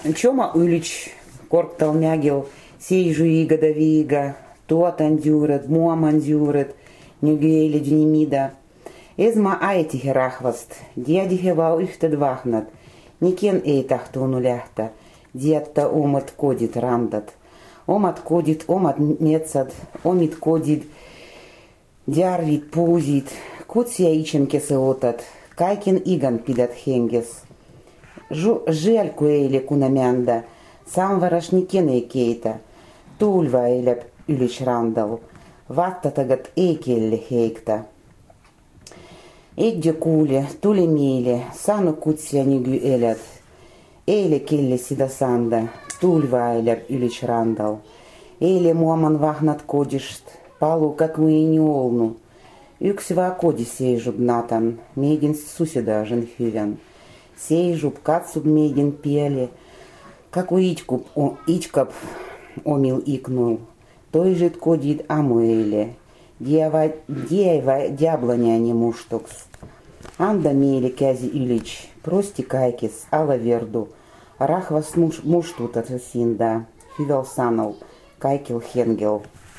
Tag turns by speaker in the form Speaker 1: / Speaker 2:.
Speaker 1: Чома ylич korktal mägil seiju igada viiga, tuotandiuret, muamandiuret, nygyeli dynimida. Esma aitihe rahvast, diadihe val ühted vahnat, niken ei tahtuunu lähtä, dietta omat kodit randat. Omat kodit, omat metsad, omit kodid, djärvid, puusid, kutsia itšenkese otat, kaiken igan pidat henges. Želku eile kuna mända, samvaras niken ei keitä, tulva eileb ylits randal, vattatagat ei kelle heikta. Edje kuule, tuli meile, sano kutsia nygy elät, eile kelle sida sanda, tulva eileb ylits randal. Eile muaman vahnat kodist, palu kakvu ei ni olnu. Yksi vaan kodi seisub natan, meidin susidaažen hyvän. Seisub, katsub meidin piele, kaku itkab omil iknul. Toiset kodid amueile, dieva diablaniani muštoks. Anda meile käsi ylits, prosti kaikes, ala verdu. Rahvas muštutat sinda, hyväl sanal, kaikil hengel.